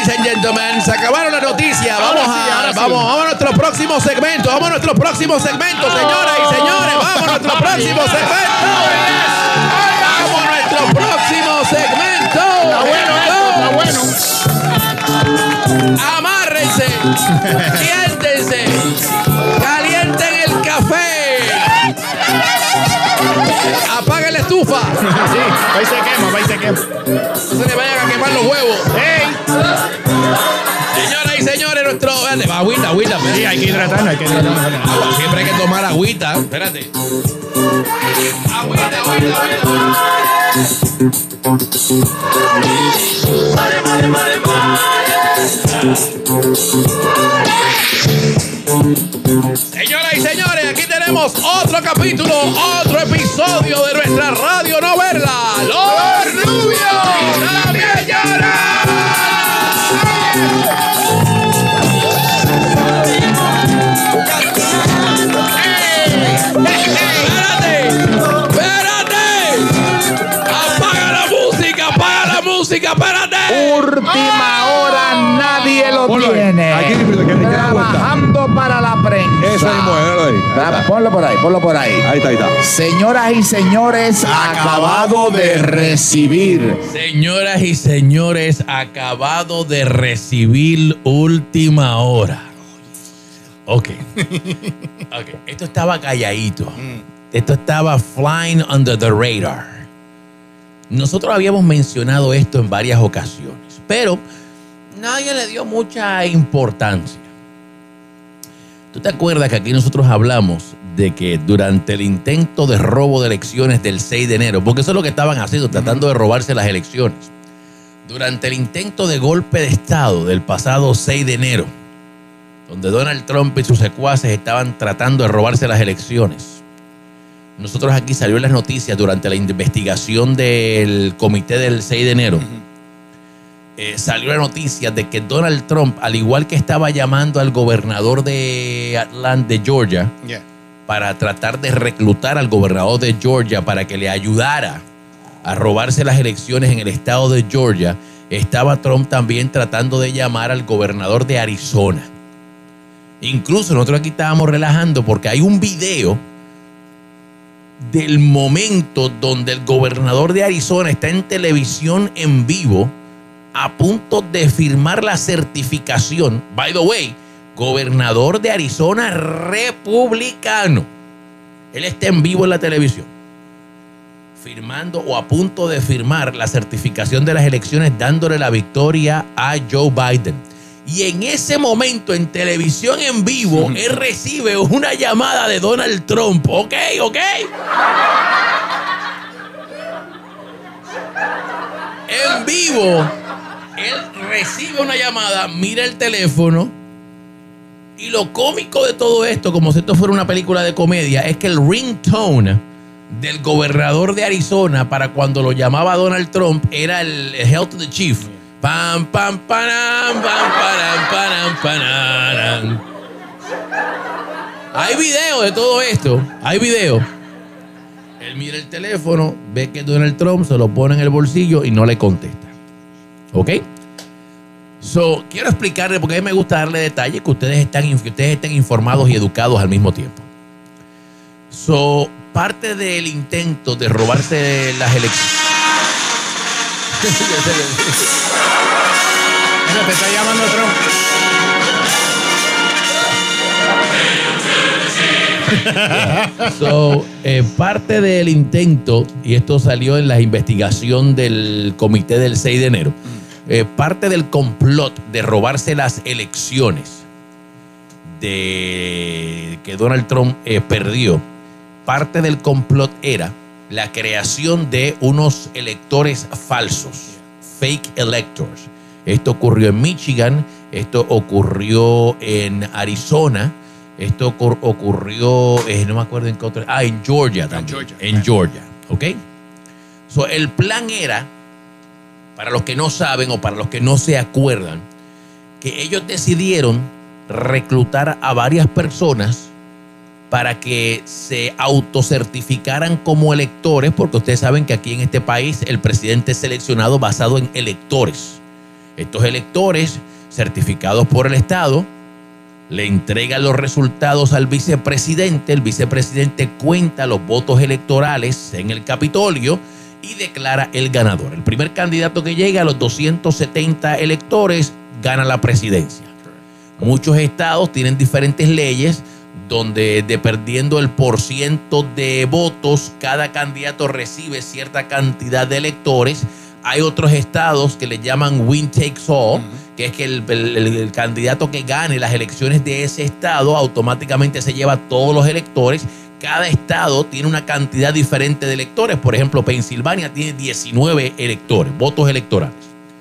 and gentlemen, se acabaron las noticias. Vamos a nuestro próximo segmento. Vamos a nuestro próximo segmento, señoras y señores. Vamos a nuestro próximo segmento. Vamos a nuestro próximo segmento. Está bueno. Amárrense, siéntense, calienten el café. Apaguen la estufa. Sí, ahí se quema. No se le vayan a quemar los huevos. ¡Ey! Señoras y señores, nuestro... Agüita. Sí, hay que hidratarnos. Siempre hay que tomar agüita. Espérate. Agüita. Señoras y señores, aquí tenemos otro capítulo, otro episodio de nuestra radionovela, Los Rubios también lloran. Espérate. Apaga la música, espérate. Última hora, nadie lo tiene. Aquí, Trabajando para la prensa. Eso mismo, Ponlo por ahí. Ahí está. Señoras y señores, acabado de recibir. Señoras y señores, acabado de recibir última hora. Ok. Esto estaba calladito. Esto estaba flying under the radar. Nosotros habíamos mencionado esto en varias ocasiones, pero nadie le dio mucha importancia. ¿Tú te acuerdas que aquí nosotros hablamos de que durante el intento de robo de elecciones del 6 de enero, porque eso es lo que estaban haciendo, tratando de robarse las elecciones, durante el intento de golpe de Estado del pasado 6 de enero, donde Donald Trump y sus secuaces estaban tratando de robarse las elecciones, nosotros aquí salió en las noticias durante la investigación del comité del 6 de enero. Salió la noticia de que Donald Trump, al igual que estaba llamando al gobernador de Atlanta, de Georgia, para tratar de reclutar al gobernador de Georgia para que le ayudara a robarse las elecciones en el estado de Georgia, estaba Trump también tratando de llamar al gobernador de Arizona. Incluso nosotros aquí estábamos relajando porque hay un video del momento donde el gobernador de Arizona está en televisión en vivo a punto de firmar la certificación. By the way, gobernador de Arizona republicano. Él está en vivo en la televisión firmando o a punto de firmar la certificación de las elecciones, dándole la victoria a Joe Biden. Y en ese momento, en televisión en vivo, él recibe una llamada de Donald Trump. Ok. En vivo, él recibe una llamada, mira el teléfono. Y lo cómico de todo esto, como si esto fuera una película de comedia, es que el ringtone del gobernador de Arizona para cuando lo llamaba Donald Trump era el Hail to the Chief. Pam, pam, panam, pam, panam, panam. Hay video de todo esto. Hay video. Él mira el teléfono, ve que Donald Trump se lo pone en el bolsillo y no le contesta. ¿Ok? Quiero explicarle, porque a mí me gusta darle detalles que ustedes estén informados y educados al mismo tiempo. Parte del intento de robarse las elecciones. Te está llamando Trump. Parte del intento, y esto salió en la investigación del comité del 6 de enero, parte del complot de robarse las elecciones de que Donald Trump perdió, parte del complot era la creación de unos electores falsos, fake electors. Esto ocurrió en Michigan, esto ocurrió en Arizona, esto ocurrió, no me acuerdo en qué otro, en Georgia también. En Georgia, ¿ok? El plan era, para los que no saben o para los que no se acuerdan, que ellos decidieron reclutar a varias personas para que se autocertificaran como electores, porque ustedes saben que aquí en este país el presidente es seleccionado basado en electores. Estos electores, certificados por el Estado, le entregan los resultados al vicepresidente. El vicepresidente cuenta los votos electorales en el Capitolio y declara el ganador. El primer candidato que llega a los 270 electores gana la presidencia. Muchos estados tienen diferentes leyes donde, dependiendo el porciento de votos, cada candidato recibe cierta cantidad de electores. Hay otros estados que le llaman win takes all, que es que el candidato que gane las elecciones de ese estado automáticamente se lleva a todos los electores. Cada estado tiene una cantidad diferente de electores. Por ejemplo, Pensilvania tiene 19 electores, votos electorales.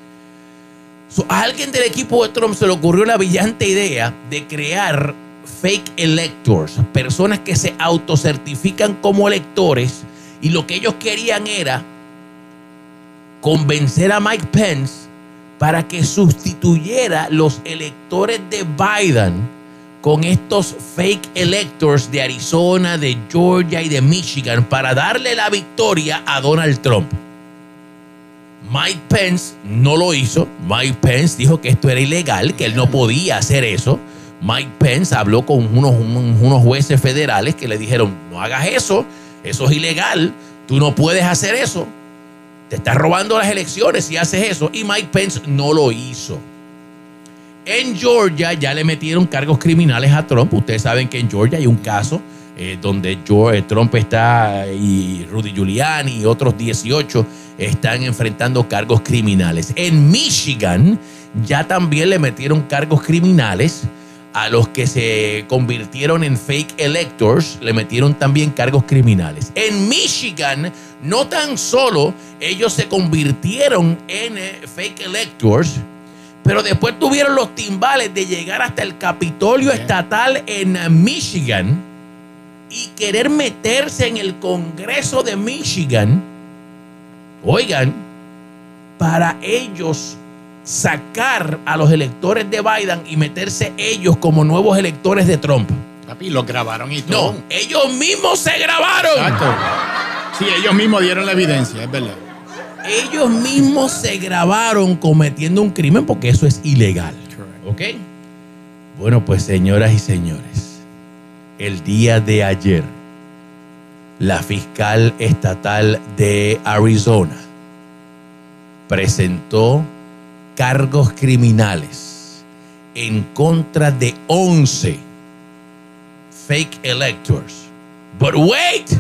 A alguien del equipo de Trump se le ocurrió la brillante idea de crear fake electors, personas que se autocertifican como electores, y lo que ellos querían era convencer a Mike Pence para que sustituyera los electores de Biden con estos fake electors de Arizona, de Georgia y de Michigan para darle la victoria a Donald Trump. Mike Pence no lo hizo. Mike Pence dijo que esto era ilegal, que él no podía hacer eso. Mike Pence habló con unos jueces federales que le dijeron: no hagas eso, eso es ilegal, tú no puedes hacer eso, te estás robando las elecciones si haces eso. Y Mike Pence no lo hizo. En Georgia ya le metieron cargos criminales a Trump. Ustedes saben que en Georgia hay un caso donde Trump está, y Rudy Giuliani y otros 18 están enfrentando cargos criminales. En Michigan ya también le metieron cargos criminales a los que se convirtieron en fake electors. Le metieron también cargos criminales. En Michigan no tan solo ellos se convirtieron en fake electors, pero después tuvieron los timbales de llegar hasta el Capitolio estatal en Michigan y querer meterse en el Congreso de Michigan, oigan, para ellos sacar a los electores de Biden y meterse ellos como nuevos electores de Trump. Papi, lo grabaron y todo. No, ellos mismos se grabaron. Exacto. Sí, ellos mismos dieron la evidencia, es verdad. Ellos mismos se grabaron cometiendo un crimen, porque eso es ilegal. ¿Ok? Bueno, pues señoras y señores, el día de ayer, la fiscal estatal de Arizona presentó cargos criminales en contra de 11 fake electors. But wait.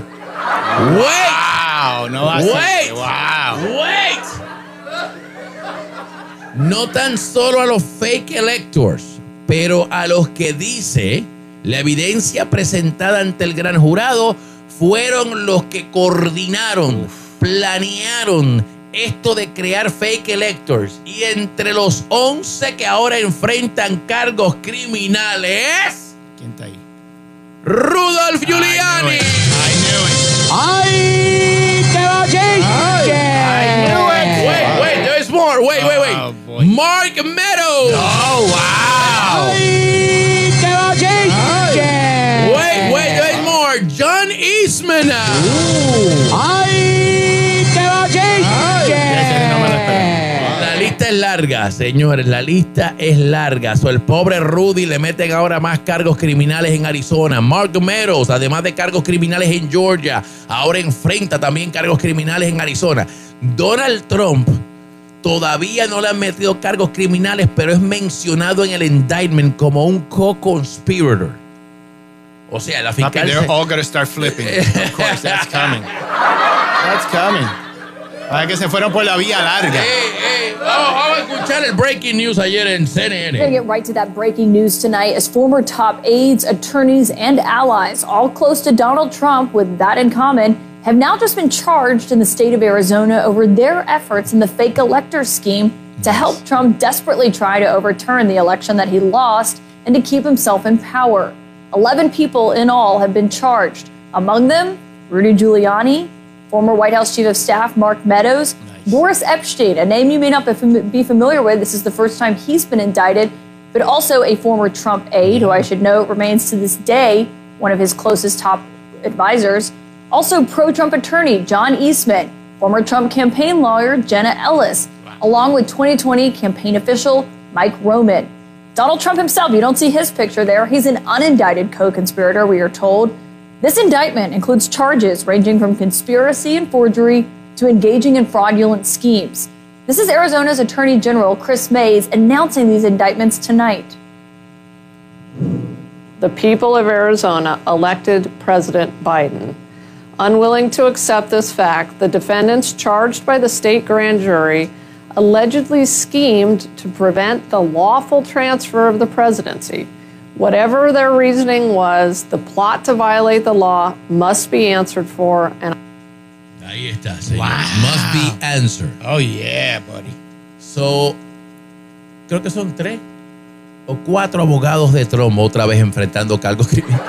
Wow, no va a ser. Wow. Wait. No tan solo a los fake electors, pero a los que dice la evidencia presentada ante el gran jurado fueron los que coordinaron, planearon esto de crear fake electors. Y entre los 11 que ahora enfrentan cargos criminales, ¿quién está ahí? Rudolph Giuliani. ¡Ay, qué bochinche! Wait, there's more. Wait. Oh, boy. Mark Meadows. Oh, wow. ¡Ay, qué bochinche! Wait, there's more. John Eastman. ¡Ay, qué ese no me lo bochinche! La lista es larga, señores. La lista es larga. El pobre Rudy le meten ahora más cargos criminales en Arizona. Mark Meadows, además de cargos criminales en Georgia, ahora enfrenta también cargos criminales en Arizona. Donald Trump todavía no le han metido cargos criminales, pero es mencionado en el indictment como un co-conspirator. O sea, la fiscal... Papi, they're all gonna start flipping. Of course, that's coming. That's coming. Ay, que se fueron por la vía larga. Vamos a escuchar el breaking news ayer en CNN. We're going to get right to that breaking news tonight as former top aides, attorneys, and allies, all close to Donald Trump with that in common, have now just been charged in the state of Arizona over their efforts in the fake elector scheme to help Trump desperately try to overturn the election that he lost and to keep himself in power. 11 people in all have been charged. Among them, Rudy Giuliani, former White House Chief of Staff Mark Meadows, Boris Epstein, a name you may not be familiar with. This is the first time he's been indicted, but also a former Trump aide, who I should note remains to this day one of his closest top advisors. Also pro-Trump attorney John Eastman, former Trump campaign lawyer Jenna Ellis, along with 2020 campaign official Mike Roman. Donald Trump himself, you don't see his picture there. He's an unindicted co-conspirator, we are told. This indictment includes charges ranging from conspiracy and forgery to engaging in fraudulent schemes. This is Arizona's Attorney General Chris Mays announcing these indictments tonight. The people of Arizona elected President Biden. Unwilling to accept this fact, the defendants charged by the state grand jury allegedly schemed to prevent the lawful transfer of the presidency. Whatever their reasoning was, the plot to violate the law must be answered for. And ahí está, señor. Must be answered. Oh, yeah, buddy. So, creo que son 3 o 4 abogados de Trump otra vez enfrentando cargos criminales.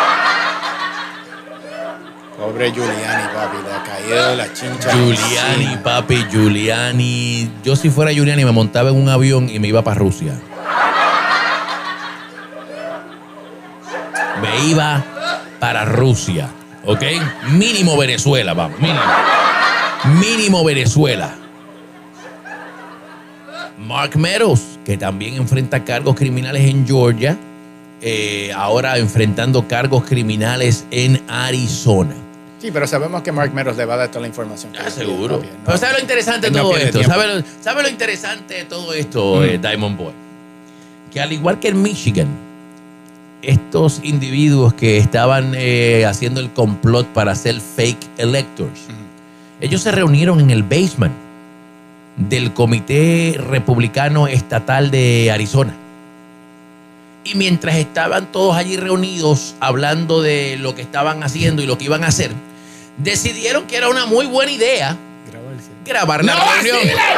Pobre Giuliani, papi, le ha caído la chincha. Giuliani, papi, Giuliani. Yo si fuera Giuliani me montaba en un avión y me iba para Rusia. Me iba para Rusia, ¿ok? Mínimo Venezuela, vamos, mínimo Venezuela. Mark Meadows, que también enfrenta cargos criminales en Georgia, ahora enfrentando cargos criminales en Arizona. Sí, pero sabemos que Mark Meadows le va a dar toda la información. Seguro. ¿No? Pero ¿sabe lo interesante de todo esto? ¿Sabe lo interesante de todo esto, Diamond Boy? Que al igual que en Michigan, estos individuos que estaban haciendo el complot para hacer fake electors, ellos se reunieron en el basement del Comité Republicano Estatal de Arizona. Y mientras estaban todos allí reunidos hablando de lo que estaban haciendo y lo que iban a hacer, decidieron que era una muy buena idea grabar la reunión.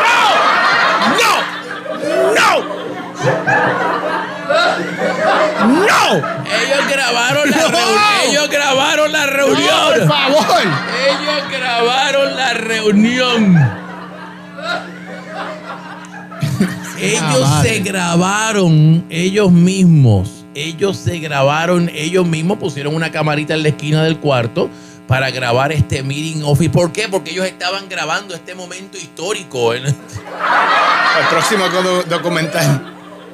¡No! Ellos grabaron la reunión. Ellos grabaron la reunión. No, por favor. Ellos grabaron la reunión. Ellos se grabaron ellos mismos. Ellos se grabaron ellos mismos. Pusieron una camarita en la esquina del cuarto para grabar este meeting office. ¿Por qué? Porque ellos estaban grabando este momento histórico. El próximo documental.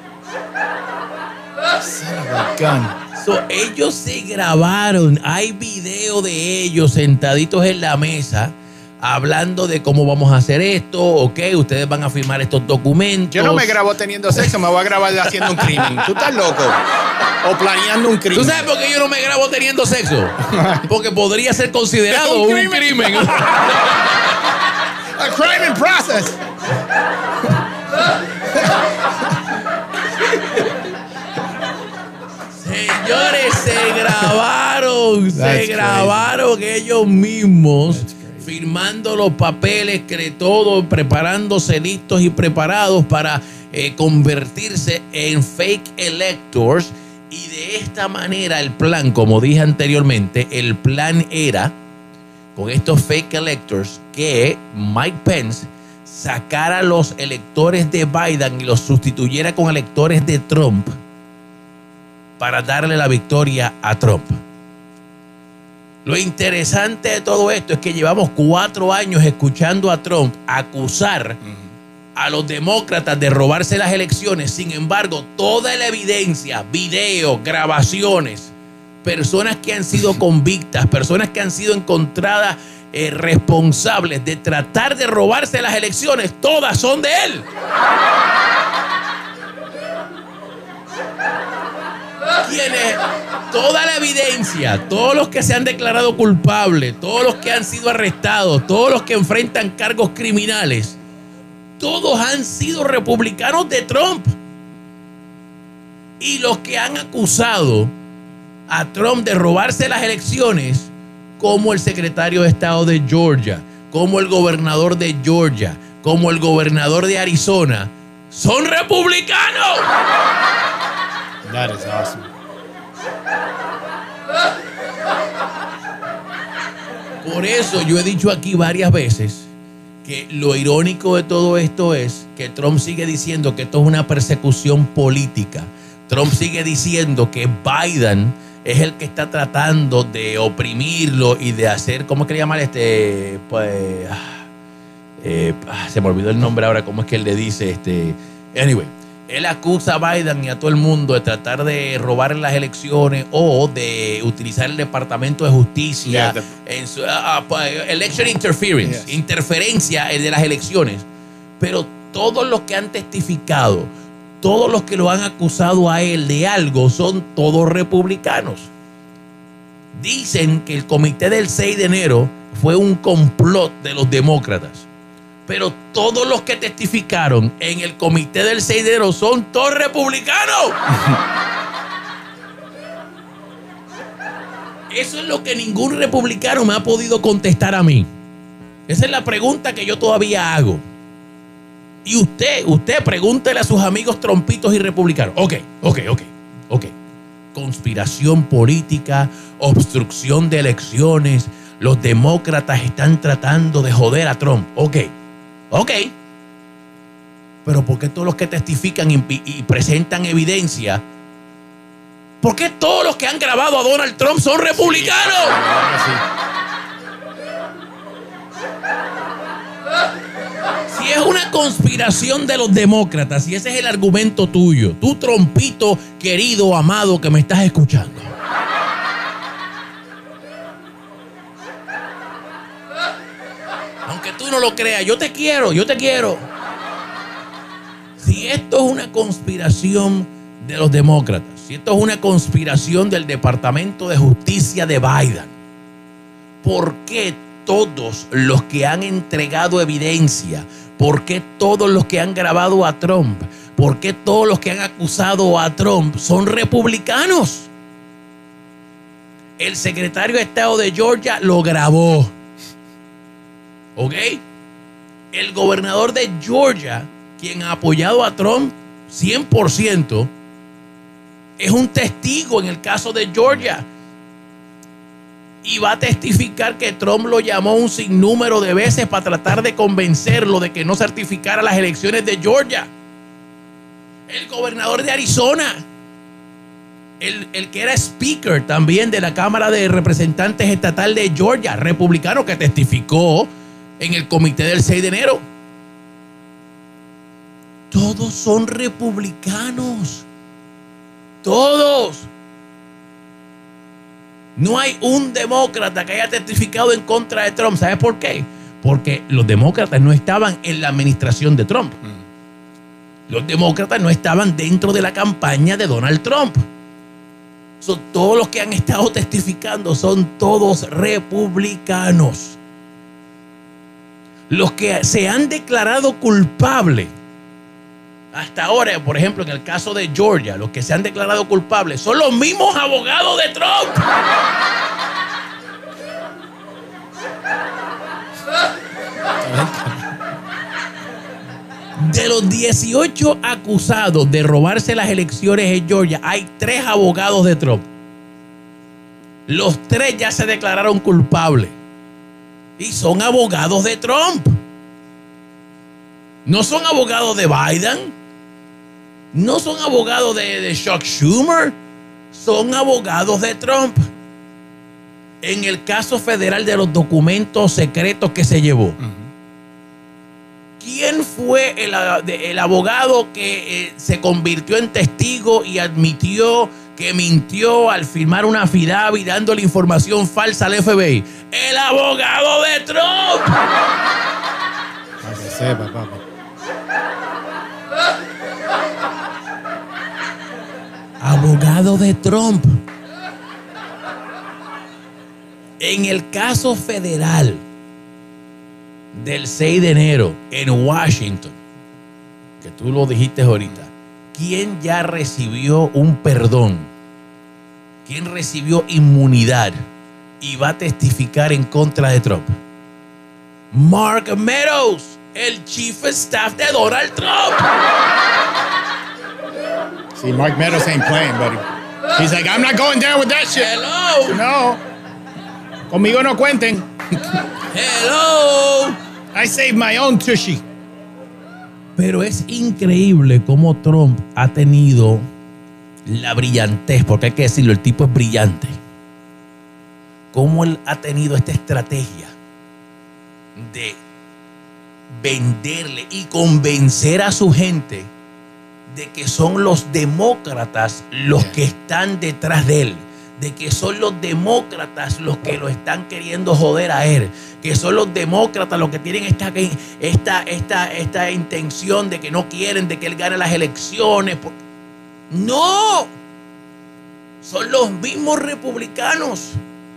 So, ellos se grabaron. Hay video de ellos sentaditos en la mesa hablando de cómo vamos a hacer esto, ok, ustedes van a firmar estos documentos. Yo no me grabo teniendo sexo, me voy a grabar haciendo un crimen. ¿Tú estás loco? O planeando un crimen. ¿Tú sabes por qué yo no me grabo teniendo sexo? Porque podría ser considerado un crimen. A crime in process. Señores, se grabaron ellos mismos firmando los papeles, todo, preparándose listos y preparados para convertirse en fake electors. Y de esta manera el plan, como dije anteriormente, el plan era con estos fake electors que Mike Pence sacara a los electores de Biden y los sustituyera con electores de Trump para darle la victoria a Trump. Lo interesante de todo esto es que llevamos 4 años escuchando a Trump acusar a los demócratas de robarse las elecciones. Sin embargo, toda la evidencia, videos, grabaciones, personas que han sido convictas, personas que han sido encontradas responsables de tratar de robarse las elecciones, todas son de él. Toda la evidencia, todos los que se han declarado culpables, todos los que han sido arrestados, todos los que enfrentan cargos criminales, todos han sido republicanos de Trump. Y los que han acusado a Trump de robarse las elecciones, como el secretario de Estado de Georgia, como el gobernador de Georgia, como el gobernador de Arizona, son republicanos. That is awesome. Por eso yo he dicho aquí varias veces que lo irónico de todo esto es que Trump sigue diciendo que esto es una persecución política. Trump sigue diciendo que Biden es el que está tratando de oprimirlo y de hacer, ¿cómo que le llaman se me olvidó el nombre ahora, ¿cómo es que él le dice? Anyway, él acusa a Biden y a todo el mundo de tratar de robar en las elecciones o de utilizar el Departamento de Justicia en su election interference, interferencia de las elecciones. Pero todos los que han testificado, todos los que lo han acusado a él de algo, son todos republicanos. Dicen que el comité del 6 de enero fue un complot de los demócratas. Pero todos los que testificaron en el comité del 6 de enero son todos republicanos. Eso es lo que ningún republicano me ha podido contestar a mí. Esa es la pregunta que yo todavía hago. Y usted pregúntele a sus amigos trompitos y republicanos. Ok. Conspiración política, obstrucción de elecciones. Los demócratas están tratando de joder a Trump. Ok. Pero ¿por qué todos los que testifican y presentan evidencia? ¿Por qué todos los que han grabado a Donald Trump son republicanos? Si es una conspiración de los demócratas, y ese es el argumento tuyo, tú trompito querido, amado, que me estás escuchando. Aunque tú no lo creas, yo te quiero. Si esto es una conspiración de los demócratas, si esto es una conspiración del Departamento de Justicia de Biden, ¿por qué todos los que han entregado evidencia, por qué todos los que han grabado a Trump, por qué todos los que han acusado a Trump son republicanos? El secretario de Estado de Georgia lo grabó. ¿Ok? El gobernador de Georgia, quien ha apoyado a Trump 100%, es un testigo en el caso de Georgia. Y va a testificar que Trump lo llamó un sinnúmero de veces para tratar de convencerlo de que no certificara las elecciones de Georgia. El gobernador de Arizona, el que era speaker también de la Cámara de Representantes Estatal de Georgia, republicano, que testificó en el comité del 6 de enero. Todos son republicanos. Todos. No hay un demócrata que haya testificado en contra de Trump. ¿Sabes por qué? Porque los demócratas no estaban en la administración de Trump. Los demócratas no estaban dentro de la campaña de Donald Trump. Todos los que han estado testificando son todos republicanos. Los que se han declarado culpables hasta ahora, por ejemplo, en el caso de Georgia, los que se han declarado culpables son los mismos abogados de Trump. De los 18 acusados de robarse las elecciones en Georgia, hay 3 abogados de Trump. Los 3 ya se declararon culpables. Y son abogados de Trump. No son abogados de Biden. No son abogados de Chuck Schumer. Son abogados de Trump. En el caso federal de los documentos secretos que se llevó. ¿Quién fue el abogado que se convirtió en testigo y admitió que mintió al firmar una affidavit dándole información falsa al FBI? ¡El abogado de Trump! Para que sepa, papá. Abogado de Trump. En el caso federal del 6 de enero en Washington, que tú lo dijiste ahorita, ¿quién ya recibió un perdón? ¿Quién recibió inmunidad y va a testificar en contra de Trump? Mark Meadows, el chief of staff de Donald Trump. See, Mark Meadows ain't playing, buddy. He's like, I'm not going down with that shit. Hello. No. Conmigo no cuenten. Hello. I saved my own tushy. Pero es increíble cómo Trump ha tenido la brillantez, porque hay que decirlo, el tipo es brillante. Cómo él ha tenido esta estrategia de venderle y convencer a su gente de que son los demócratas los que están detrás de él, de que son los demócratas los que lo están queriendo joder a él, que son los demócratas los que tienen esta intención de que no quieren de que él gane las elecciones. No, son los mismos republicanos.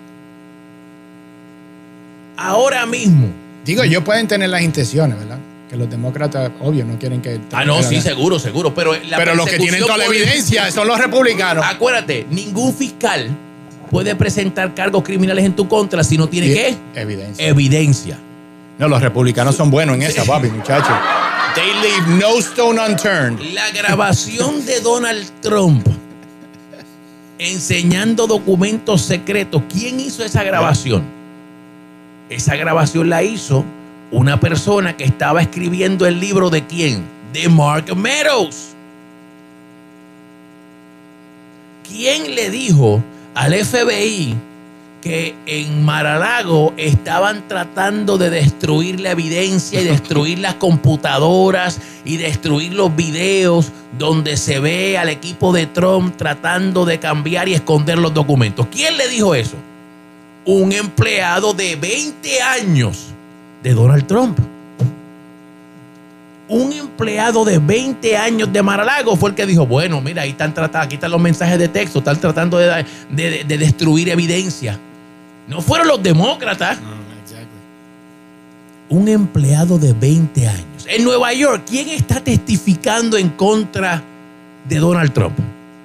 Ahora mismo. Digo, ellos pueden tener las intenciones, ¿verdad? Que los demócratas, obvio, no quieren que... Sí, seguro. Pero los que tienen toda la evidencia son los republicanos. Acuérdate, ningún fiscal puede presentar cargos criminales en tu contra si no tiene ¿qué? Evidencia. No, los republicanos son buenos en esa, papi, muchachos. They leave no stone unturned. La grabación de Donald Trump enseñando documentos secretos. ¿Quién hizo esa grabación? Esa grabación la hizo una persona que estaba escribiendo el libro ¿de quién? De Mark Meadows. ¿Quién le dijo al FBI que en Mar-a-Lago estaban tratando de destruir la evidencia y destruir las computadoras y destruir los videos donde se ve al equipo de Trump tratando de cambiar y esconder los documentos? ¿Quién le dijo eso? Un empleado de 20 años de Donald Trump. Un empleado de 20 años de Mar-a-Lago fue el que dijo, bueno, mira, ahí están tratando, aquí están los mensajes de texto, están tratando de destruir evidencia. No fueron los demócratas. Un empleado de 20 años. En Nueva York, ¿quién está testificando en contra de Donald Trump?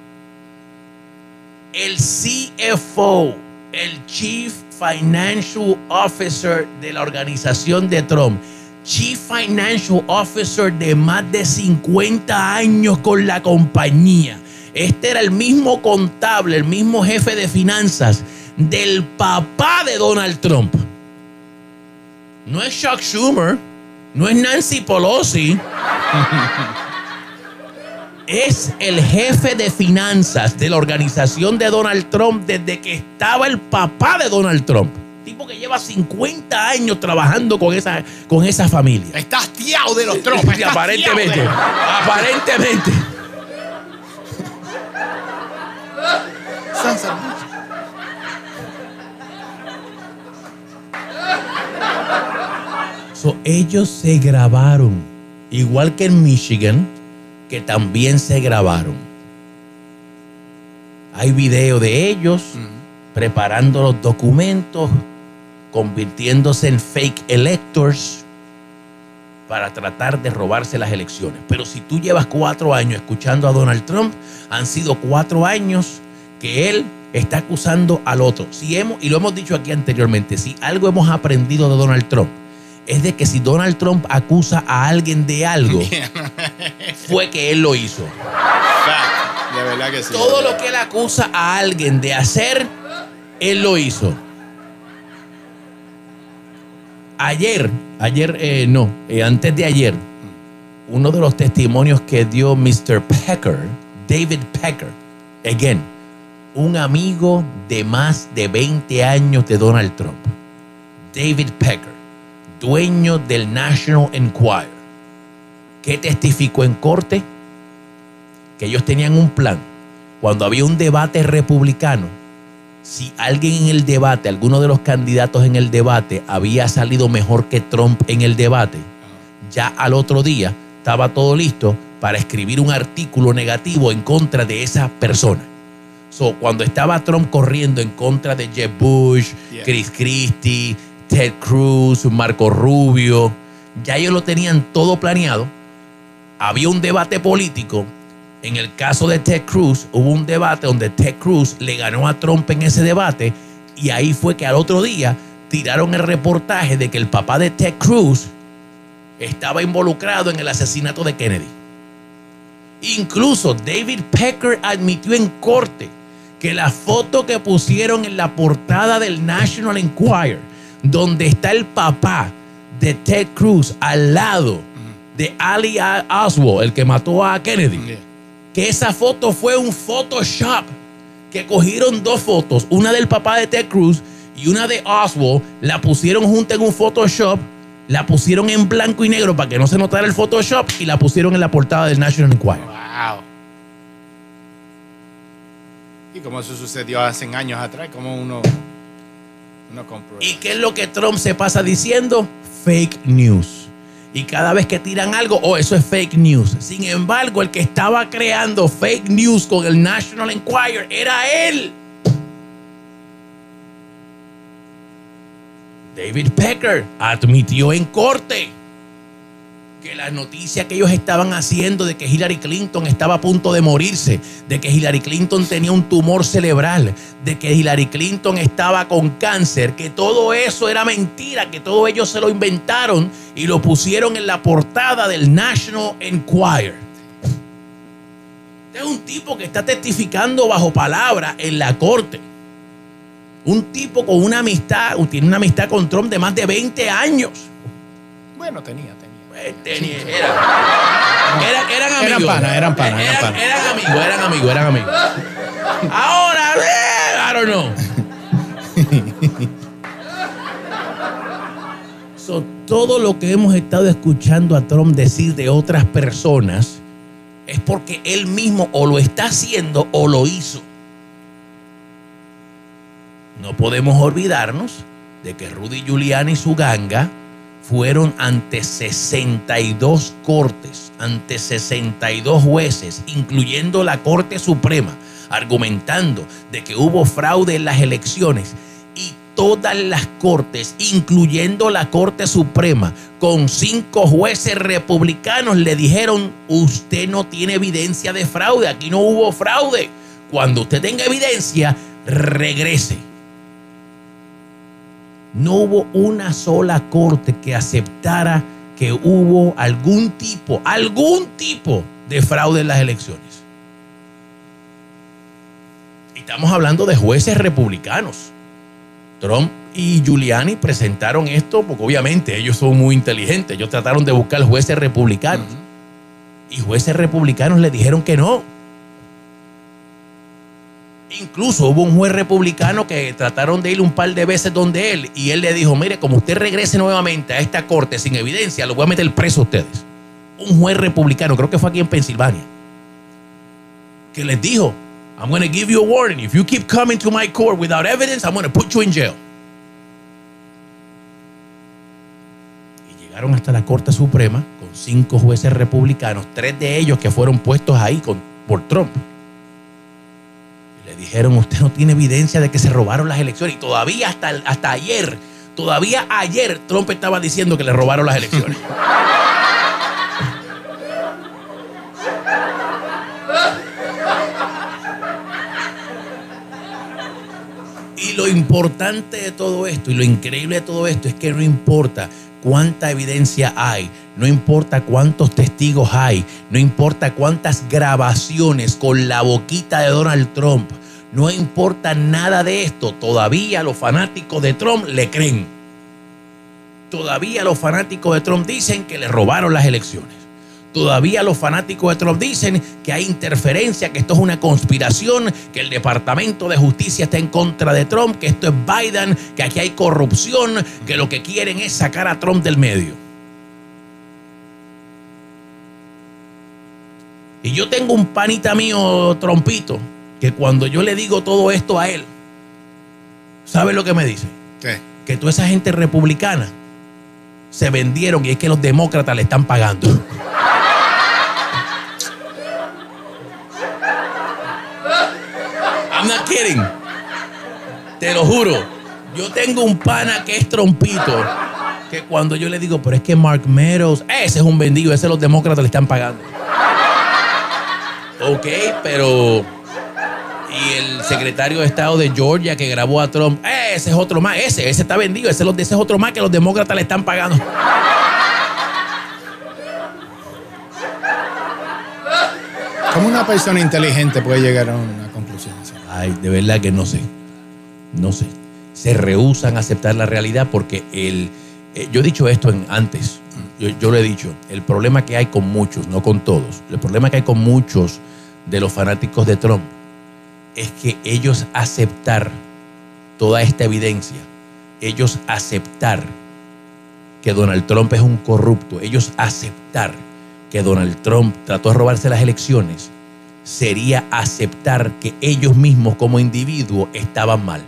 El CFO, el Chief Financial Officer de la organización de Trump. Chief Financial Officer de más de 50 años con la compañía. Este era el mismo contable, el mismo jefe de finanzas del papá de Donald Trump. No es Chuck Schumer, no es Nancy Pelosi. Es el jefe de finanzas de la organización de Donald Trump desde que estaba el papá de Donald Trump. Tipo que lleva 50 años trabajando con esa familia. Está hastiado de los Trump. Sí, aparentemente. Aparentemente. Ellos se grabaron, igual que en Michigan, que también se grabaron. Hay video de ellos preparando los documentos, convirtiéndose en fake electors para tratar de robarse las elecciones. Pero si tú llevas 4 años escuchando a Donald Trump, han sido 4 años que él está acusando al otro. Y lo hemos dicho aquí anteriormente, si algo hemos aprendido de Donald Trump, es de que si Donald Trump acusa a alguien de algo, fue que él lo hizo. De verdad que sí. Todo lo que él acusa a alguien de hacer, él lo hizo. Antes de ayer, uno de los testimonios que dio Mr. Pecker, David Pecker, again, un amigo de más de 20 años de Donald Trump, David Pecker, dueño del National Enquirer, que testificó en corte que ellos tenían un plan. Cuando había un debate republicano, si alguien en el debate, alguno de los candidatos en el debate había salido mejor que Trump en el debate, ya al otro día estaba todo listo para escribir un artículo negativo en contra de esa persona. Cuando estaba Trump corriendo en contra de Jeb Bush, Chris Christie, Ted Cruz, Marco Rubio, ya ellos lo tenían todo planeado. Había un debate político. En el caso de Ted Cruz, hubo un debate donde Ted Cruz le ganó a Trump en ese debate, y ahí fue que al otro día tiraron el reportaje de que el papá de Ted Cruz estaba involucrado en el asesinato de Kennedy. Incluso David Pecker admitió en corte que la foto que pusieron en la portada del National Enquirer, donde está el papá de Ted Cruz al lado de Ali Oswald, el que mató a Kennedy, que esa foto fue un Photoshop, que cogieron 2 fotos, una del papá de Ted Cruz y una de Oswald, la pusieron juntas en un Photoshop la pusieron en blanco y negro para que no se notara el Photoshop y la pusieron en la portada del National Enquirer. Wow. Y como eso sucedió hace años atrás, como uno comprueba. ¿Y qué es lo que Trump se pasa diciendo? Fake news. Y cada vez que tiran algo, eso es fake news. Sin embargo, el que estaba creando fake news con el National Enquirer era él. David Pecker admitió en corte que las noticias que ellos estaban haciendo de que Hillary Clinton estaba a punto de morirse, de que Hillary Clinton tenía un tumor cerebral, de que Hillary Clinton estaba con cáncer, que todo eso era mentira, que todo ellos se lo inventaron y lo pusieron en la portada del National Enquirer. Este es un tipo que está testificando bajo palabra en la corte. Un tipo con una amistad, tiene una amistad con Trump de más de 20 años. Bueno, tenía. Eran amigos. Eran panas. Eran amigos. Ahora, I don't know. Todo lo que hemos estado escuchando a Trump decir de otras personas es porque él mismo o lo está haciendo o lo hizo. No podemos olvidarnos de que Rudy Giuliani y su ganga fueron ante 62 cortes, ante 62 jueces, incluyendo la Corte Suprema, argumentando de que hubo fraude en las elecciones. Y todas las cortes, incluyendo la Corte Suprema, con 5 jueces republicanos, le dijeron: usted no tiene evidencia de fraude, aquí no hubo fraude. Cuando usted tenga evidencia, regrese. No hubo una sola corte que aceptara que hubo algún tipo de fraude en las elecciones. Y estamos hablando de jueces republicanos. Trump y Giuliani presentaron esto porque obviamente ellos son muy inteligentes. Ellos trataron de buscar jueces republicanos. Y jueces republicanos le dijeron que no. Incluso hubo un juez republicano que trataron de ir un par de veces donde él, y él le dijo: mire, como usted regrese nuevamente a esta corte sin evidencia, lo voy a meter preso a ustedes. Un juez republicano, creo que fue aquí en Pensilvania, que les dijo: I'm going to give you a warning. If you keep coming to my court without evidence, I'm going to put you in jail. Y llegaron hasta la Corte Suprema con 5 jueces republicanos, 3 de ellos que fueron puestos ahí por Trump. Le dijeron: usted no tiene evidencia de que se robaron las elecciones. Y todavía hasta ayer Trump estaba diciendo que le robaron las elecciones. Y lo importante de todo esto y lo increíble de todo esto es que no importa cuánta evidencia hay, no importa cuántos testigos hay, no importa cuántas grabaciones con la boquita de Donald Trump, no importa nada de esto, todavía los fanáticos de Trump le creen. Todavía los fanáticos de Trump dicen que le robaron las elecciones. Todavía los fanáticos de Trump dicen que hay interferencia, que esto es una conspiración, que el Departamento de Justicia está en contra de Trump, que esto es Biden, que aquí hay corrupción, que lo que quieren es sacar a Trump del medio. Y yo tengo un panita mío, Trumpito, que cuando yo le digo todo esto a él, ¿sabe lo que me dice? ¿Qué? Que toda esa gente republicana se vendieron y es que los demócratas le están pagando. I'm not kidding. Te lo juro. Yo tengo un pana que es Trumpito, que cuando yo le digo: pero es que Mark Meadows, ese es un vendido, ese los demócratas le están pagando. Ok, pero... Y el secretario de Estado de Georgia que grabó a Trump, ese es otro más, ese está vendido, ese es otro más que los demócratas le están pagando. ¿Cómo una persona inteligente puede llegar a una conclusión así? Ay, de verdad que no sé. Se rehúsan a aceptar la realidad porque yo he dicho esto antes. Yo lo he dicho. El problema que hay con muchos, no con todos, el problema que hay con muchos de los fanáticos de Trump es que ellos aceptar toda esta evidencia, ellos aceptar que Donald Trump es un corrupto, ellos aceptar que Donald Trump trató de robarse las elecciones, sería aceptar que ellos mismos como individuos estaban mal.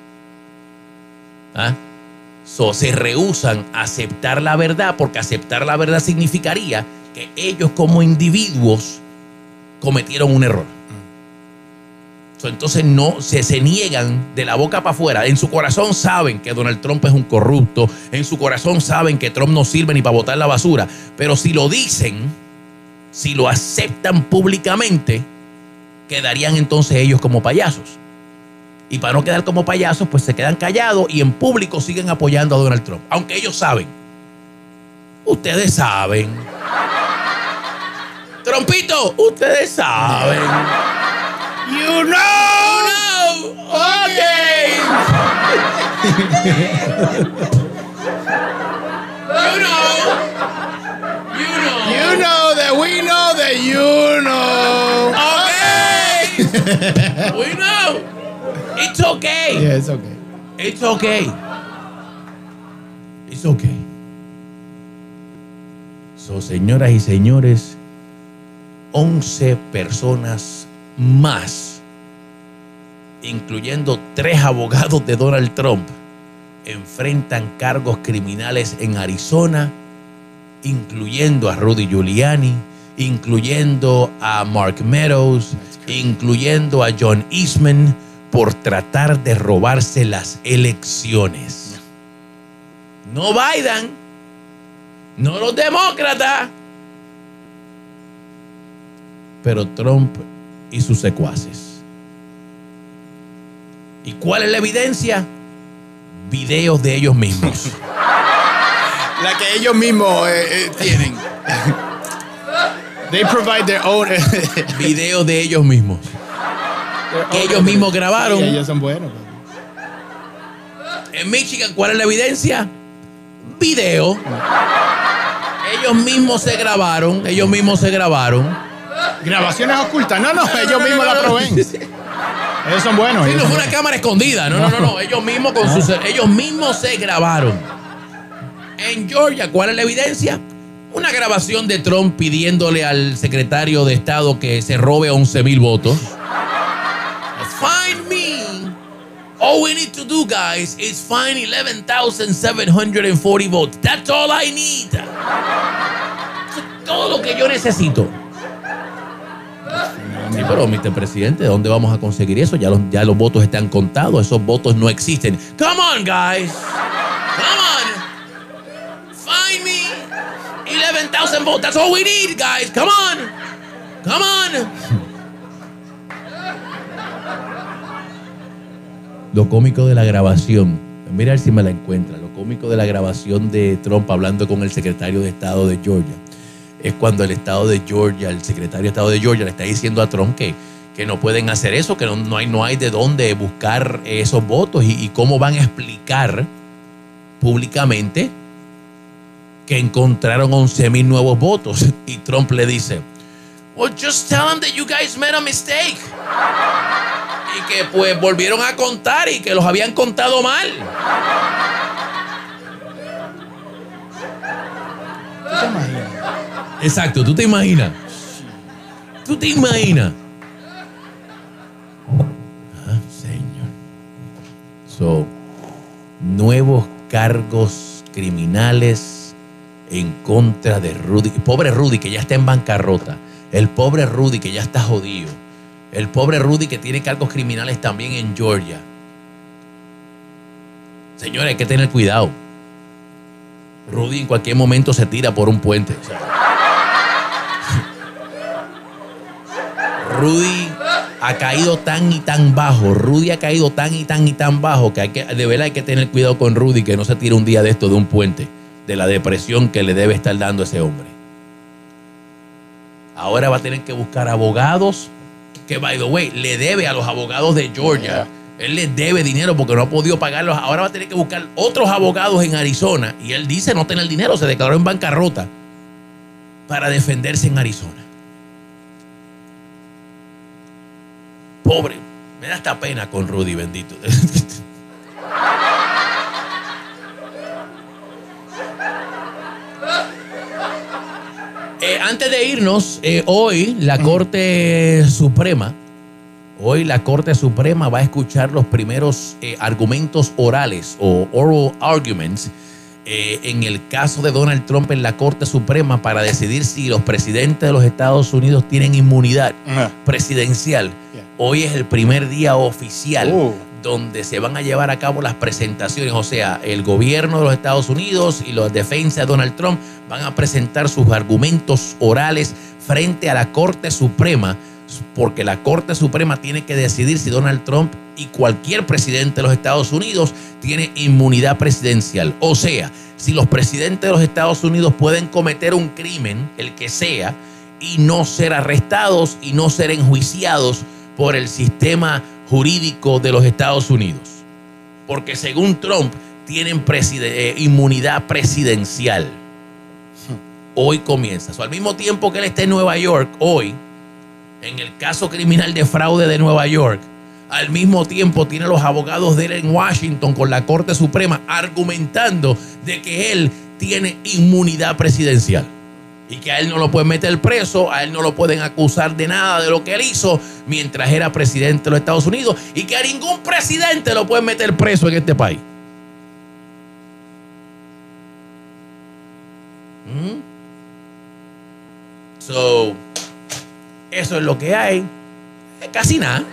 ¿Ah? Se rehúsan a aceptar la verdad, porque aceptar la verdad significaría que ellos como individuos cometieron un error. Entonces no se niegan de la boca para afuera. En su corazón saben que Donald Trump es un corrupto. En su corazón saben que Trump no sirve ni para botar la basura. Pero si lo dicen, si lo aceptan públicamente, quedarían entonces ellos como payasos. Y para no quedar como payasos, pues se quedan callados y en público siguen apoyando a Donald Trump. Aunque ellos saben. Ustedes saben. Trumpito, ustedes saben. You know. Okay. You know that we know that you know. Okay. We know. It's okay. Yeah, it's okay. It's okay. It's okay. So, señoras y señores, 11 personas más, incluyendo 3 abogados de Donald Trump, enfrentan cargos criminales en Arizona, incluyendo a Rudy Giuliani, incluyendo a Mark Meadows, incluyendo a John Eastman, por tratar de robarse las elecciones. No Biden, no los demócratas, pero Trump y sus secuaces. ¿Y cuál es la evidencia? Videos de ellos mismos. La que ellos mismos tienen. They provide their own. Videos de ellos mismos. Que ellos mismos grabaron. Sí, ellos son buenos. En Michigan, ¿cuál es la evidencia? Video. Ellos mismos se grabaron. Ellos mismos se grabaron. Grabaciones ocultas. No, ellos mismos la proveen. Ellos son buenos. Sí, no fue una cámara escondida. No. Ellos mismos ellos mismos se grabaron. En Georgia, ¿cuál es la evidencia? Una grabación de Trump pidiéndole al secretario de Estado que se robe 11,000 votos. Find me. All we need to do, guys, is find 11,740 votes. That's all I need. Todo lo que yo necesito. Sí, pero, Mr. Presidente, ¿de dónde vamos a conseguir eso? Ya los votos están contados. Esos votos no existen. Come on, guys. Come on. Find me 11,000 votes. That's all we need, guys. Come on. Come on. Lo cómico de la grabación, mira a ver si me la encuentra. Lo cómico de la grabación de Trump hablando con el secretario de Estado de Georgia es cuando el Estado de Georgia, el secretario de Estado de Georgia le está diciendo a Trump que no pueden hacer eso, que no hay de dónde buscar esos votos y cómo van a explicar públicamente que encontraron 11,000 nuevos votos. Y Trump le dice, well, just tell them that you guys made a mistake. Y que pues volvieron a contar y que los habían contado mal. ¿Tú te imaginas? Exacto, ¿tú te imaginas? ¿Tú te imaginas? Ah, señor. So, nuevos cargos criminales en contra de Rudy. Pobre Rudy que ya está en bancarrota. El pobre Rudy que ya está jodido. El pobre Rudy que tiene cargos criminales también en Georgia. Señores, hay que tener cuidado. Rudy en cualquier momento se tira por un puente. O sea, Rudy ha caído tan y tan bajo. Rudy ha caído tan y tan bajo que de verdad hay que tener cuidado con Rudy, que no se tire un día de esto de un puente, de la depresión que le debe estar dando ese hombre. Ahora va a tener que buscar abogados. Que, by the way, le debe a los abogados de Georgia. Él les debe dinero porque no ha podido pagarlos. Ahora va a tener que buscar otros abogados en Arizona. Y él dice no tener dinero. Se declaró en bancarrota para defenderse en Arizona. Pobre. Me da hasta pena con Rudy, bendito. Antes de irnos, hoy la Corte Suprema va a escuchar los primeros argumentos orales o oral arguments en el caso de Donald Trump en la Corte Suprema para decidir si los presidentes de los Estados Unidos tienen inmunidad presidencial. Hoy es el primer día oficial donde se van a llevar a cabo las presentaciones. O sea, el gobierno de los Estados Unidos y la defensa de Donald Trump van a presentar sus argumentos orales frente a la Corte Suprema, porque la Corte Suprema tiene que decidir si Donald Trump y cualquier presidente de los Estados Unidos tiene inmunidad presidencial. O sea, si los presidentes de los Estados Unidos pueden cometer un crimen, el que sea, y no ser arrestados y no ser enjuiciados por el sistema jurídico de los Estados Unidos. Porque según Trump, tienen inmunidad presidencial. Hoy comienza. Al mismo tiempo que él está en Nueva York, hoy, en el caso criminal de fraude de Nueva York, al mismo tiempo tiene los abogados de él en Washington con la Corte Suprema argumentando de que él tiene inmunidad presidencial y que a él no lo pueden meter preso, a él no lo pueden acusar de nada de lo que él hizo mientras era presidente de los Estados Unidos y que a ningún presidente lo pueden meter preso en este país. Eso es lo que hay. Casi nada.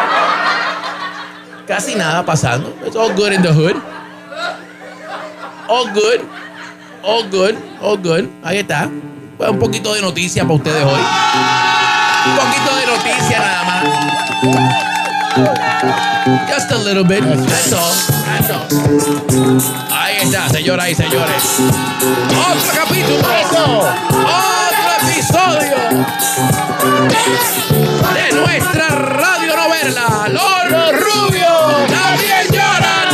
Casi nada pasando. It's all good in the hood. All good. All good. All good. Ahí está. Pues un poquito de noticia para ustedes hoy. Un poquito de noticia nada más. Just a little bit. That's all. That's all. Ahí está, señoras y señores. Otro capítulo. Otro episodio de nuestra radionovela. Los rubios también lloran.